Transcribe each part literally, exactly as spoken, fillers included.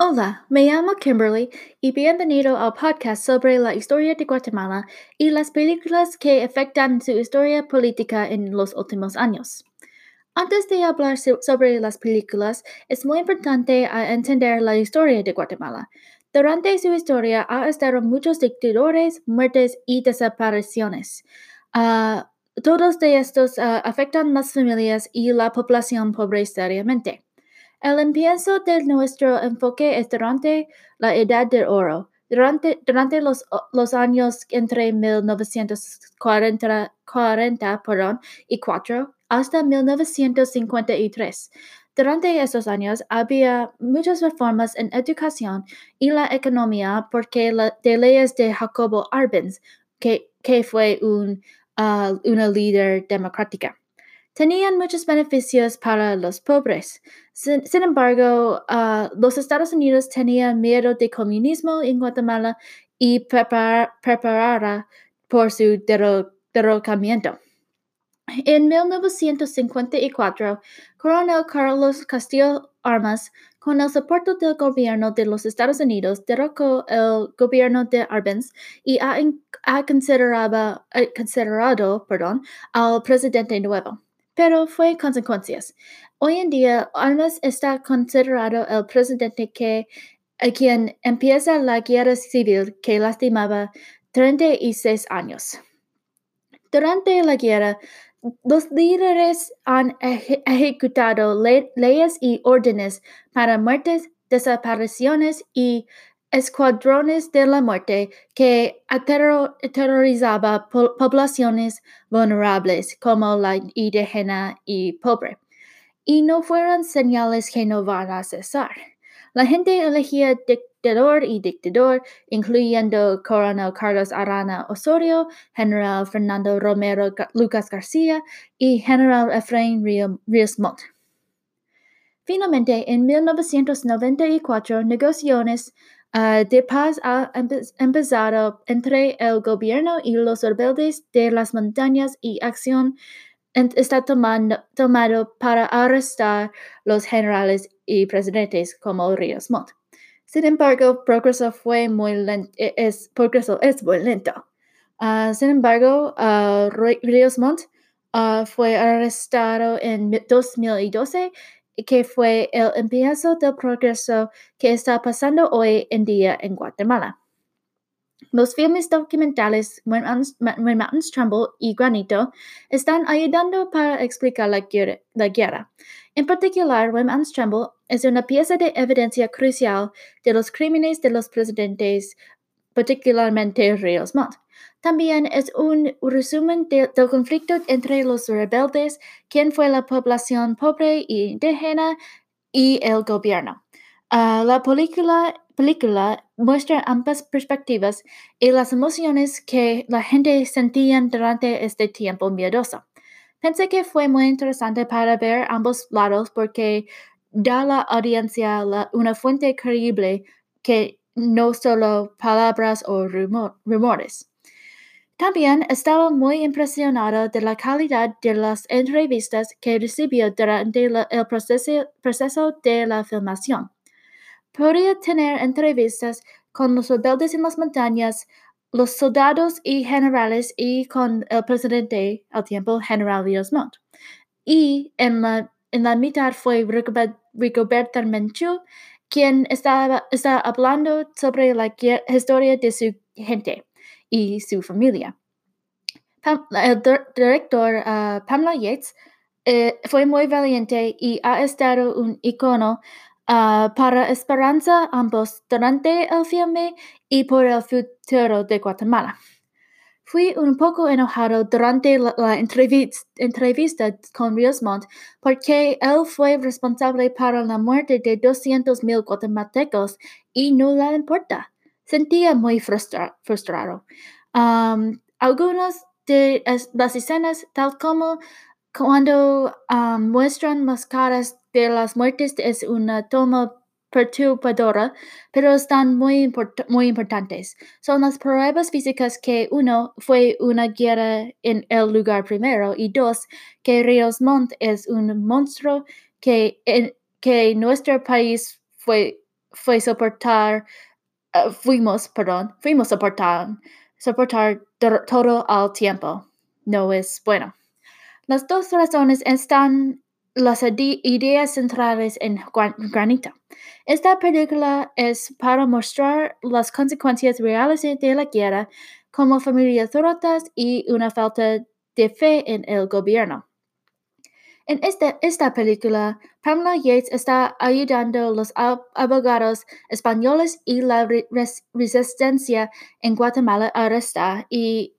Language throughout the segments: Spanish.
Hola, me llamo Kimberly y bienvenido al podcast sobre la historia de Guatemala y las películas que afectan su historia política en los últimos años. Antes de hablar so- sobre las películas, es muy importante a entender la historia de Guatemala. Durante su historia ha estado muchos dictadores, muertes y desapariciones. Ah, todos de estos ah, afectan las familias y la población pobre seriamente. El empiezo de nuestro enfoque es durante la Edad de Oro, durante, durante los, los años entre mil novecientos cuarenta, cuarenta perdón, y cuatro hasta mil novecientos cincuenta y tres. Durante esos años había muchas reformas en educación y la economía porque la, de leyes de Jacobo Arbenz, que, que fue un, uh, una líder democrática. Tenían muchos beneficios para los pobres. Sin, sin embargo, uh, los Estados Unidos tenían miedo de comunismo en Guatemala y prepar, preparara por su derro, derrocamiento. En mil novecientos cincuenta y cuatro, Coronel Carlos Castillo Armas, con el soporte del gobierno de los Estados Unidos, derrocó el gobierno de Arbenz y ha, ha considerado, eh, considerado perdón, al presidente nuevo. Pero fue consecuencias. Hoy en día, Armas está considerado el presidente que, a quien empieza la guerra civil que lastimaba treinta y seis años. Durante la guerra, los líderes han eje ejecutado le leyes y órdenes para muertes, desapariciones y escuadrones de la muerte que aterrorizaba po poblaciones vulnerables como la indígena y pobre. Y no fueron señales que no van a cesar. La gente elegía dictador y dictador, incluyendo Coronel Carlos Arana Osorio, General Fernando Romero Lucas García y General Efraín Ríos Montt. Finalmente, en mil novecientos noventa y cuatro, negociaciones uh, de paz han empe empezado entre el gobierno y los rebeldes de las montañas y acción está tomando, tomado para arrestar los generales y presidentes como Ríos Montt. Sin embargo, progreso fue muy lento, es, progreso es muy lento. Uh, sin embargo, uh, Ríos Montt uh, fue arrestado en dos mil doce, que fue el empiezo del progreso que está pasando hoy en día en Guatemala. Los filmes documentales When Mountains Tremble y Granito están ayudando para explicar la guerra. La guerra. En particular, When Mountains Tremble es una pieza de evidencia crucial de los crímenes de los presidentes, particularmente Ríos Montt. También es un resumen de, del conflicto entre los rebeldes, quien fue la población pobre e indígena, y el gobierno. Uh, la película, película muestra ambas perspectivas y las emociones que la gente sentía durante este tiempo miedoso. Pensé que fue muy interesante para ver ambos lados porque da a la audiencia la, una fuente creíble que no solo palabras o rumor, rumores. También estaba muy impresionado de la calidad de las entrevistas que recibió durante la, el proceso, proceso de la filmación. Podía tener entrevistas con los rebeldes en las montañas, los soldados y generales y con el presidente al tiempo, General Ríos Montt. Y en la, en la mitad fue Rigoberta Menchú, quien estaba, estaba hablando sobre la historia de su gente y su familia. Pam, el director uh, Pamela Yates eh, fue muy valiente y ha estado un icono uh, para esperanza ambos durante el filme y por el futuro de Guatemala. Fui un poco enojado durante la, la entrevista, entrevista con Ríos Montt porque él fue responsable para la muerte de doscientos mil guatemaltecos y no le importa. Sentía muy frustra, frustrado. Um, algunas de las escenas, tal como cuando um, muestran las caras de las muertes, es una toma perturbadora, pero están muy, import muy importantes. Son las pruebas físicas que, uno, fue una guerra en el lugar primero, y dos, que Ríos Montt es un monstruo que en que nuestro país fue fue soportar, uh, fuimos, perdón, fuimos soportar, soportar todo al tiempo. No es bueno. Las dos razones están las ideas centrales en Granito. Esta película es para mostrar las consecuencias reales de la guerra, como familias rotas y una falta de fe en el gobierno. En este, esta película, Pamela Yates está ayudando a los abogados españoles y la res resistencia en Guatemala a arrestar y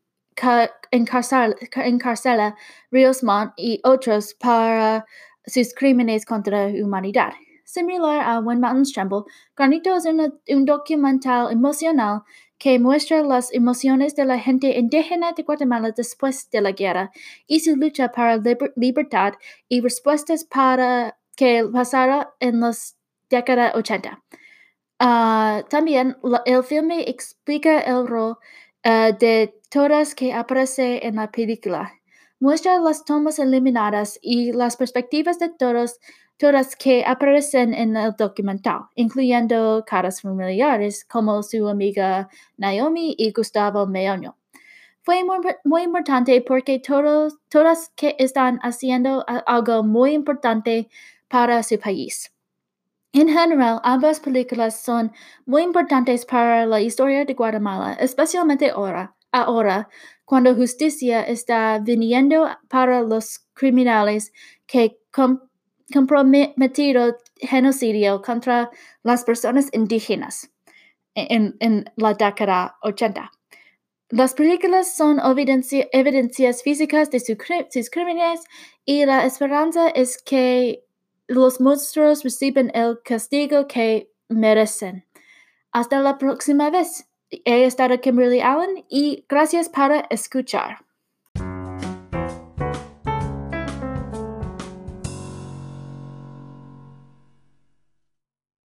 encarcela Ríos Montt y otros para sus crímenes contra la humanidad. Similar a When Mountains Tremble, Granito es una, un documental emocional que muestra las emociones de la gente indígena de Guatemala después de la guerra y su lucha para la liber libertad y respuestas para que pasara en las décadas ochenta. Uh, también la, el filme explica el rol uh, de todas que aparece en la película. Muestra las tomas eliminadas y las perspectivas de todos, todas que aparecen en el documental, incluyendo caras familiares como su amiga Naomi y Gustavo Meoño. Fue muy, muy importante porque todos, todas que están haciendo algo muy importante para su país. En general, ambas películas son muy importantes para la historia de Guatemala, especialmente ahora, ahora cuando justicia está viniendo para los criminales que com comprometido genocidio contra las personas indígenas en, en la década ochenta. Las películas son evidencia, evidencias físicas de su, sus crímenes y la esperanza es que los monstruos reciben el castigo que merecen. Hasta la próxima vez. He estado Kimberly Allen y gracias por escuchar.